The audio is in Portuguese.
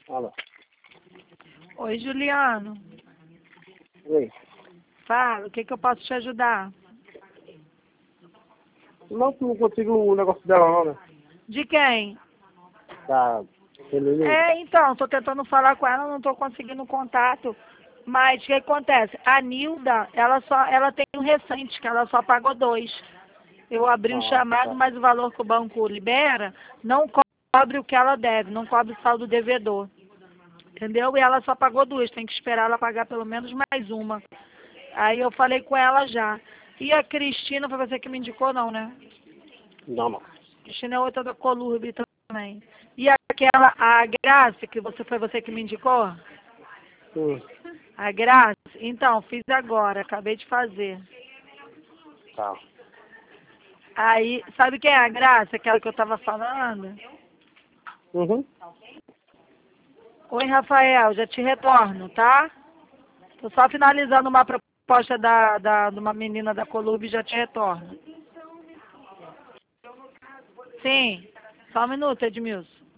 Alô. Oi, Juliano. Oi. Fala, o que eu posso te ajudar? Não consigo o negócio dela não, né? De quem? Da Helene. Então, tô tentando falar com ela, não tô conseguindo contato. Mas o que acontece? A Nilda, ela tem um recente, que ela só pagou 2. Eu abri um chamado, Tá. mas o valor que o banco libera não cobre o que ela deve, não cobre o saldo devedor. Entendeu? E ela só pagou 2, tem que esperar ela pagar pelo menos mais uma. Aí eu falei com ela já. E a Cristina, foi você que me indicou, não, né? Não. Cristina é outra da Colurbe também. E aquela, a Graça, que foi você que me indicou? Hum. A Graça? Então, fiz agora, acabei de fazer. Tá. Aí, sabe quem é a Graça? Aquela que eu tava falando? Uhum. Oi, Rafael, já te retorno, tá? Tô só finalizando uma proposta de uma menina da Colurbe e já te retorno. Sim, só um minuto, Edmilson.